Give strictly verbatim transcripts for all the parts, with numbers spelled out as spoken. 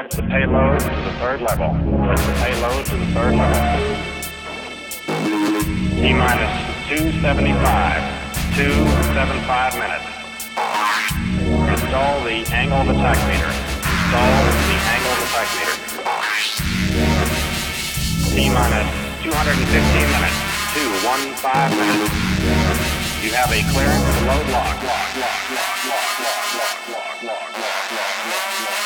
lift the payload to the third level. Lift the payload to the third level. T minus two seventy-five. two seventy-five minutes. Install the angle of attack meter. Install the angle of attack meter. T minus two hundred fifteen minutes. two fifteen minutes. You have a clearance to load lock. Lock, lock, lock, lock, lock, lock, lock, lock, lock, lock, lock, lock.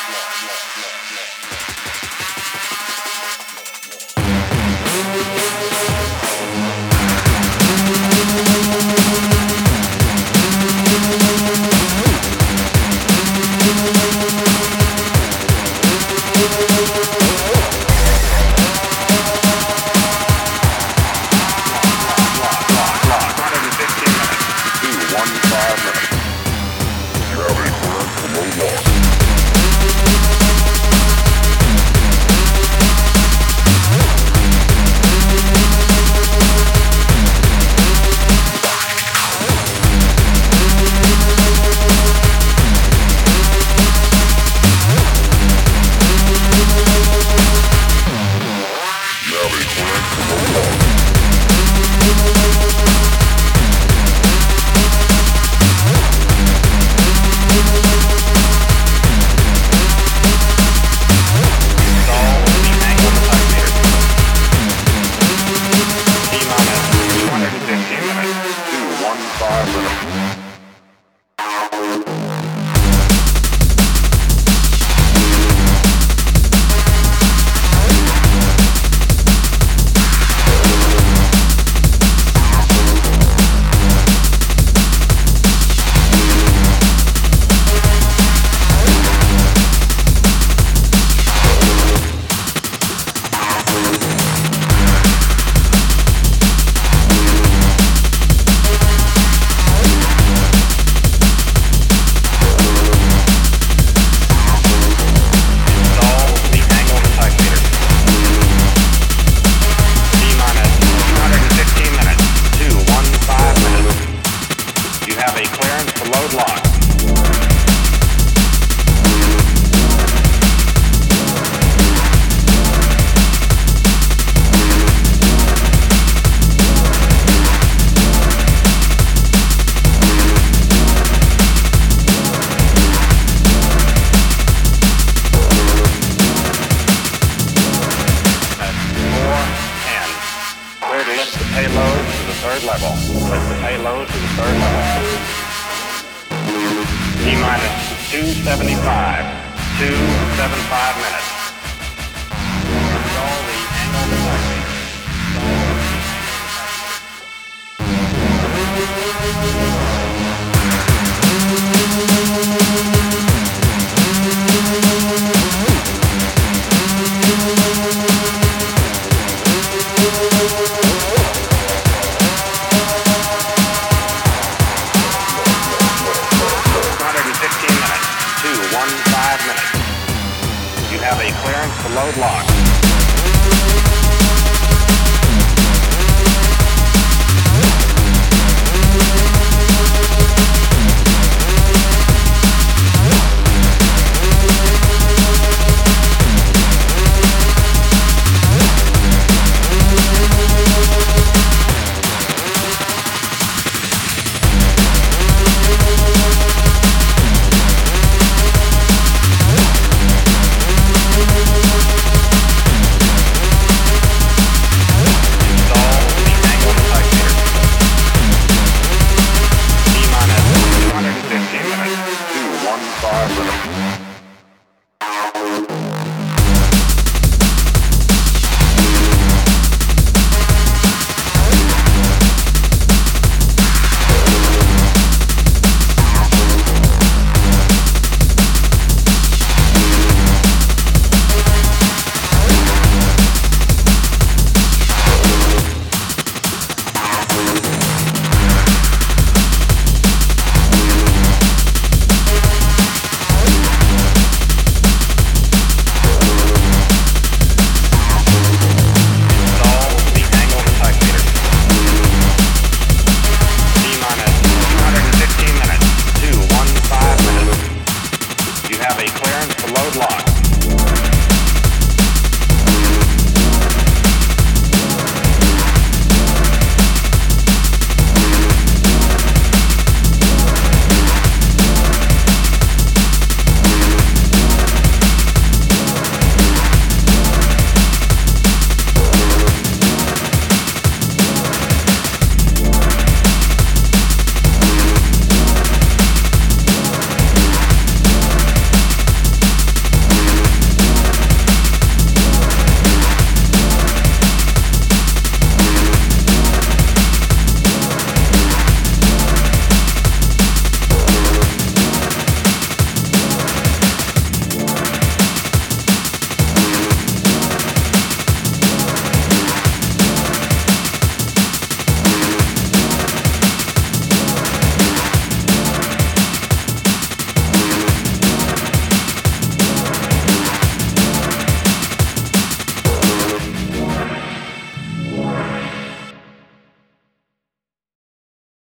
Payload to the third level. Lift the payload to the third level. T minus two seventy-five. two seventy-five minutes. Install the angle of attack meter. fifteen minutes. You have a clearance to load lock.